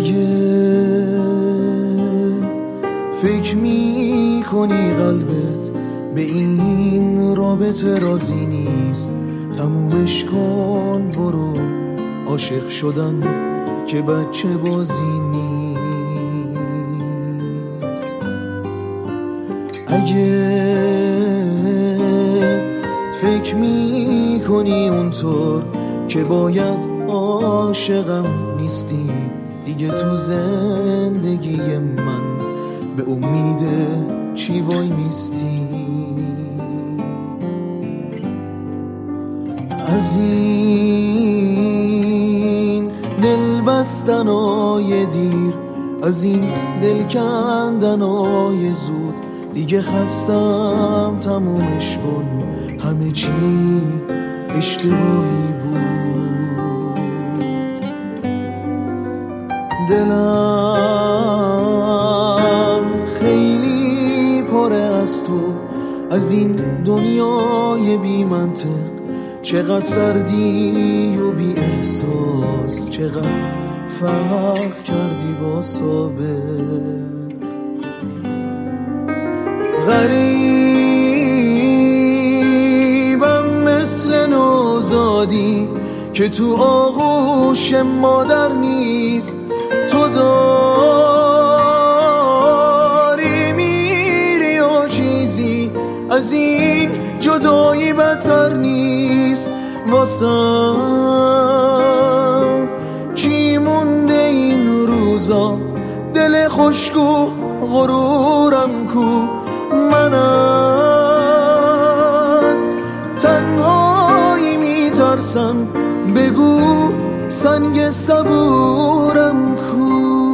اگه فکر میکنی قلبت به این رابطه راضی نیست، تمومش کن، برو. عاشق شدن که بچه بازی نیست. اگه فکر میکنی اونطور که باید عاشقم نیستی، دیگه تو زندگی من به امید چی وای میستی؟ از این دل بستنای دیر، از این دل کندنای زود، دیگه خستم، تمومش کن، همه چی اشتباهی بود. دلم خیلی پره از تو، از این دنیای بی منطق، چقدر سردی و بی احساس، چقدر فرق کردی با سابق. غریبم مثل نوزادی که تو آغوش مادر نیست، تو داری میری و چیزی از این جدایی بدتر نیست. واسم چی مونده این روزا، دل خشکو غرورم کو، من از تنهایی میترسم، بگو سنگ صبورم کو.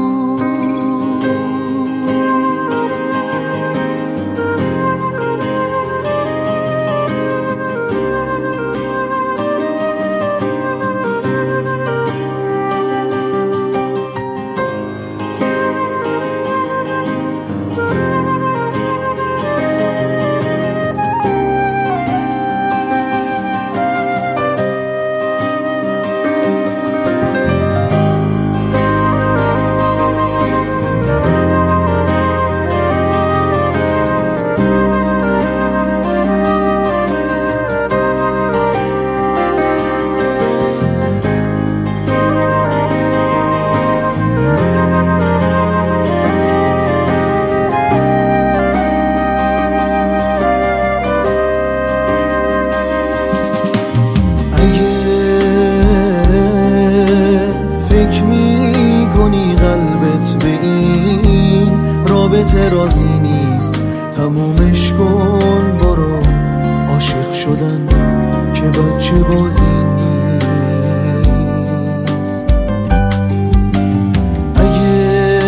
راضی نیست، تمومش کن، برو. عاشق شدن که بچه بازی نیست. اگه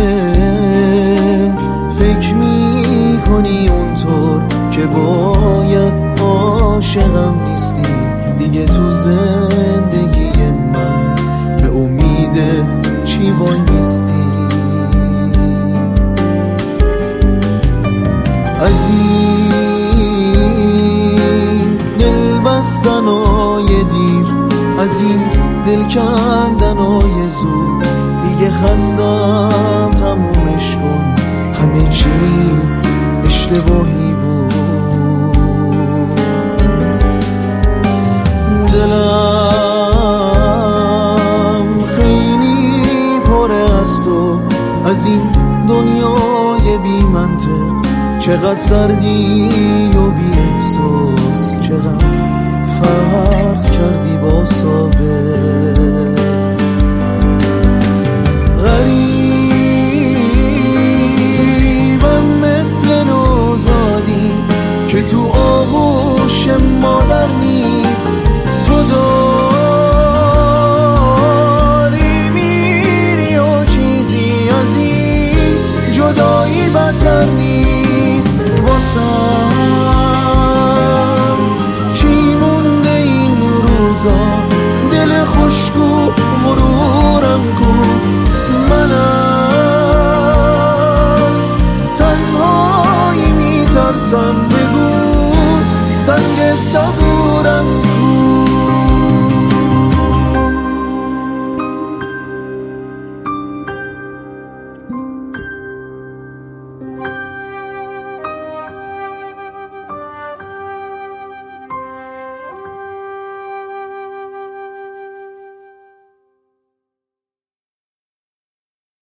فکر میکنی اونطور که باید عاشقم نیستی، دیگه تو زندگی من به امید چی وای میستی؟ از این دل بستنای دیر، از این دل کندنای زود، دیگه خستم، تمومش کن، همه چی اشتباهی بود. دلم خیلی پره از تو، از این دنیای بی منطق، چقدر سردی و بی احساس، چقدر فرق کردی با سابق. غریبم مثل نوزادی که تو آغوش مادر نیست، تو داری میری و چیزی از این جدایی بدتر نیست. واسم چی مونده این روزا، دل خشکو غرورم کو، من از تنهایی میترسم، بگو سنگ صبورم